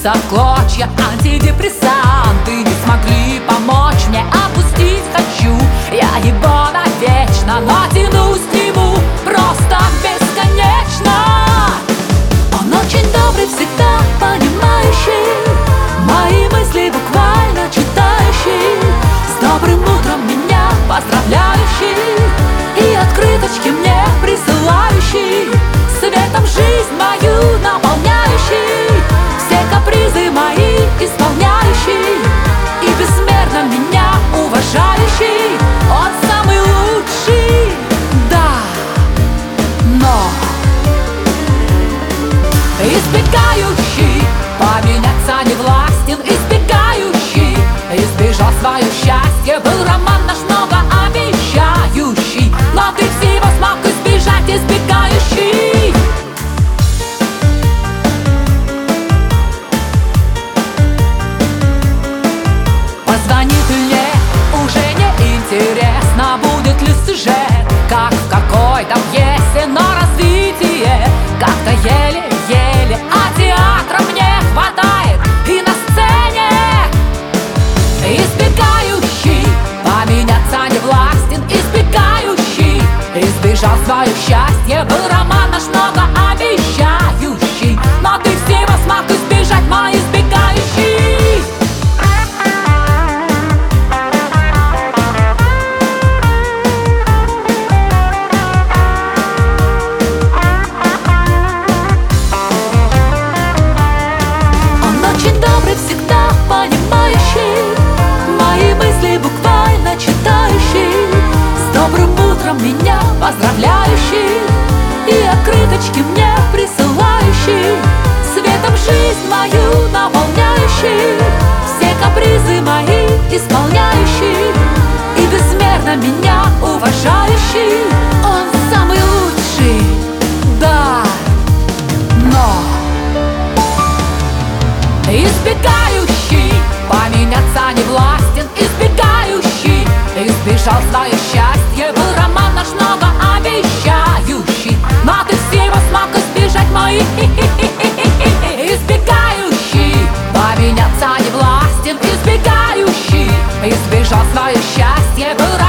разбился в клочья. Антидепрессанты не смогли помочь мне. Опустить хочу я его навечно, но тянусь к нему просто бесконечно. Он очень добрый, всегда понимающий мои мысли, буквально читающий, с добрым утром меня поздравляющий и открыточки мне присылающий, светом жизнь мою наполняющий, все капризы мои исполняющий и безмерно меня уважающий. Он самый лучший, да, но избегающий, поменяться не властен, избегающий, избежал свое счастье. Был роман наш много обещающий, но ты всего смог избежать, избегающий. Позвонит мне, уже не интересно, будет ли сюжет, как в какой-то пьесе, но развитие как-то еле-еле, а театра мне хватает и на сцене. Избегающий, поменяться не властен, избегающий, избежал свое счастье. Был роман наш много обещающий, но ты всего смог избежать, мой избегающий. Всегда понимающий мои мысли, буквально читающий, с добрым утром меня поздравляющий и открыточки мне присылающий, светом жизнь мою наполняющий, все капризы мои исполняющий и безмерно меня уважающий. Он самый лучший, да, но избегающий, поменяться не властен, избегающий, избежал свое счастье. Был роман наш много обещающий, но ты всего смог избежать, мой избегающий, поменяться не властен, избегающий, избежал свое счастье. Был